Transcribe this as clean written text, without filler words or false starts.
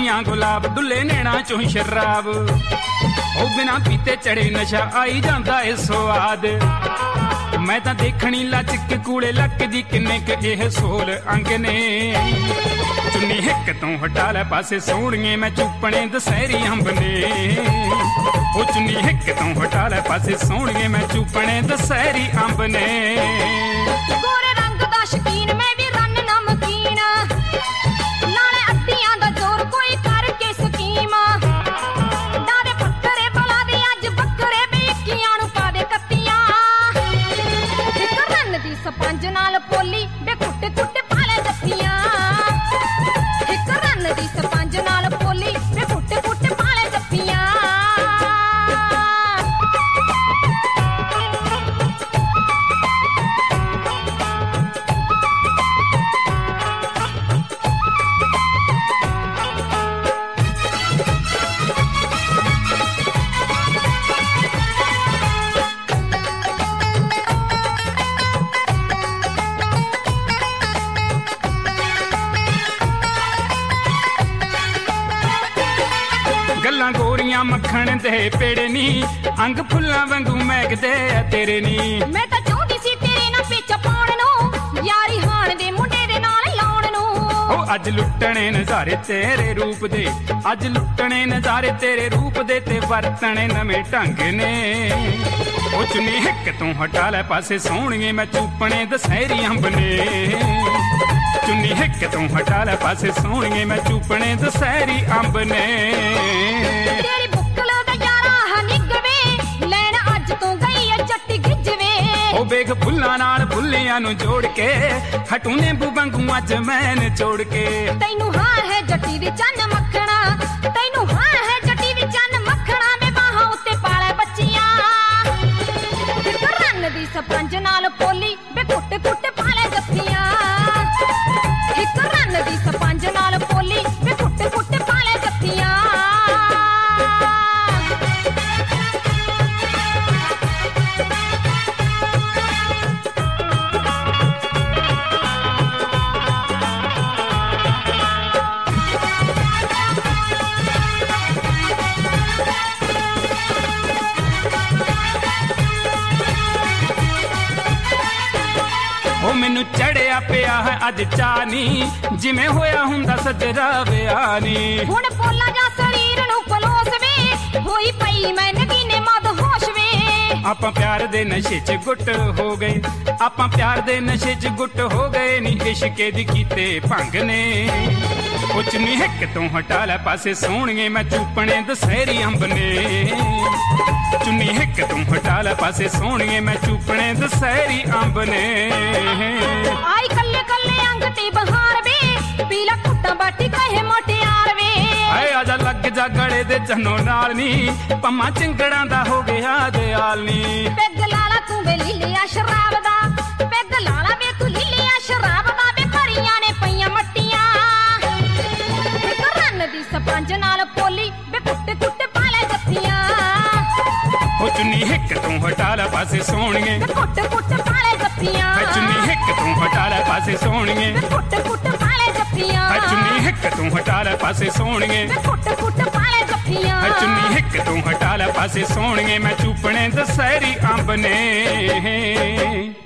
अखियां गुलाब डुले नैना चों शराब ओ बिना पीते चढ़े नशा आई जांदा ए स्वाद मैं तां देखणी लचक कूड़े लकदी किन्ने क इह सोल अंग ने चुन्नी हिक तों हटा लै पासे सोहणिए मैं चूपणे दशहरी अंब ने ओ चुन्नी हिक तों हटा लै पासे सोहणिए मैं चूपणे दशहरी अंब ने गोरे रंग दा शकीन मैं भी रन नमकीन लाले अद्दियां दा जोर कोई करके स्कीम डारे पत्थरे बला दे अज बकरे बेकियां नु पा दे कत्तियां इक रन दी सपंज नाल पोली बे कुट कुट पाले जत्तियां इक रन दी सपंज नाल पोली बे कुट कुट पाले जत्तियां गल्लां गोरियां मक्खण दे पेड़े नी अंग फुल्लां वांगू महकदे आ तेरे नी मैं तां चाहुंदी सी तेरे नाल पिच पाउण नूं यारी हाण दे मुंडे दे नाल लाउण नूं ओ अज लुट्टणे नज़ारे तेरे रूप दे अज लुट्टणे नज़ारे तेरे रूप दे ते वरतणे नवें ढंग ने ओ चुन्नी हिक तों हटा लै पासे सोहणिए मैं चूपणे दशहरी अंब ने चुन्नी हिक तों हटा लै पासे सोहणिए मैं चूपणे दशहरी अंब ने तेरी बुक्कल दा यारा हनिगवे लैण अज तों गई ऐ जट्टी गिजवे ओ बेग फुल्लां नाल फुल्लियां नु जोड़ के हटू नींबू वांगू अज मैं निचोड़ के तैनू हां है जट्टी दी चन्न मक्खणा तैनू हां है जट्टी दी चन्न मक्खणा में बाहां उत्ते पाले बच्चियां इक रन दी सपंज नाल पोली बे कुट कुट पाले जत्तियां इक रन दी सपंज नाल पोली बे कुट कुट पाले जत्तियां ओ मैनू चढ़िया पिया है अज चानी जिवें होया हुंदा सजरा विआह नी हुण पोला जा शरीर नूं पलोस वे होई पई मैं नगीने मद होश वे आपां प्यार दे नशे च गुट हो गए आपां प्यार दे नशे च गुट हो गए नी इश्के दी कीते भंग ने ओ चुन्नी हिक तों हटा लै पासे सोहणिए मैं चूपणे दशहरी अंब ने चुन्नी हिक तों हटा लै पासे सोहणिए मैं चूपणे दशहरी अंब ने आई कल्ले कल्ले अंग ते बहार वे पीला कुट्टा बाटी कहे मोटियार वे आए आजा लग जा गले दे जन्नों नाल नी पम्मा चिंगड़ां दा हो गया दयाल नी पेग लाला तू वे लीलिया शराब दा पेग लाला वे तू लीलिया शराब दा वे भरियां ने पईयां मट्टियां इक रन दी सपंज नाल पोली वे कुट कुट पाले जत्तियां ओ चुन्नी हिक तों हटा लै पासे सोहणिए वे कुट कुट पाले जत्तियां चुन्नी हिक तों हटा लै पासे सोहणिए वे कुट कुट पाले जत्तियां चुन्नी हिक तों हटा लै पासे सोहणिए वे कुट कुट पाले जत्तियां चुन्नी हिक तों हटा लै पासे सोहणिए मैं चूपणे दशहरी अंब ने